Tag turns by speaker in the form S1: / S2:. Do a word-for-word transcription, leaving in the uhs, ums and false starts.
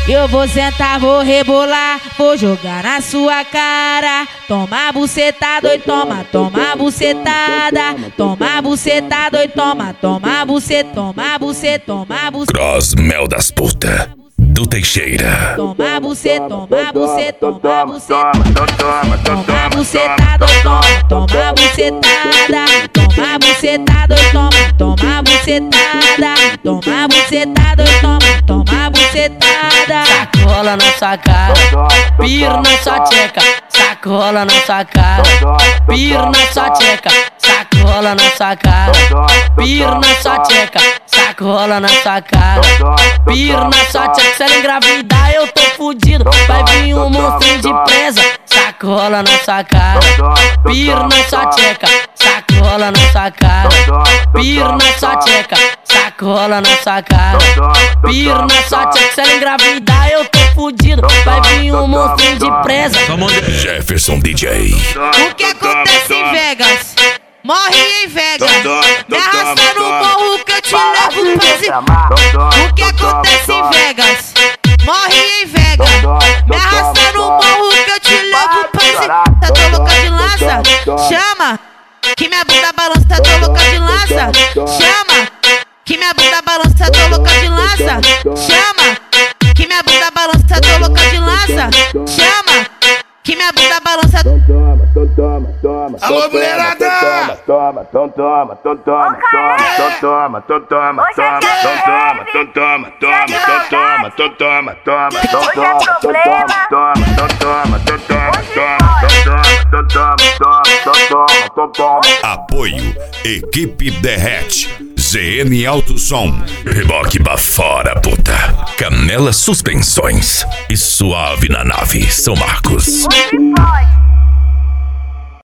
S1: Eu vou sentar, vou rebolar, vou jogar na sua cara. Toma bucetada, oi, toma, toma bucetada. Toma bucetada, oi, toma, toma buceta, toma buceta, toma buceta.
S2: Cross Mel das puta do Teixeira.
S1: Toma buceta, toma buceta, toma buceta. Toma bucetada, oi, toma, toma bucetada. Toma bucetada, oi, toma, toma bucetada. Toma bucetada, oi, toma, toma bucetada.
S3: Sacola na sua cara, piro na sua tcheca. Sacola na sua cara, piro na sua tcheca. Sacola na sua cara, piro na sua tcheca. Sacola na sua cara, piro na sua tcheca. Se ela engravidar eu tô fudido, vai vir um monstrinho de presa. Sacola na sua cara, piro na sua tcheca. Sacola na sua cara, piro na sua tcheca. Sacola na sua cara, piro na sua tcheca. Se ela engravidar eu tô fudido, vai vir um monstrinho de presa.
S2: Jefferson D J.
S1: O que acontece em Vegas? Morre em Vegas. Me arrasta no morro que eu te levo pra esse... O que acontece em Vegas? Morre em Vegas. Me arrasta no morro que eu te levo pra esse... Tá tô louca de lança? Chama! Que minha bunda balança, tá tô louca de lança? Chama! Que minha bunda balança, tá tô louca de lança? Chama! Que minha bunda balança, tá tô louca de lança? Chama! Que minha bunda balança.
S4: Alô, mulherada! Toma, toma, toma, toma, toma, toma, toma, toma, toma, toma, toma, toma, toma, toma, toma, toma.
S2: Apoio Equipe Derrete, Z N Alto Som, Reboque Bafora puta, Canela Suspensões e Suave na Nave São Marcos.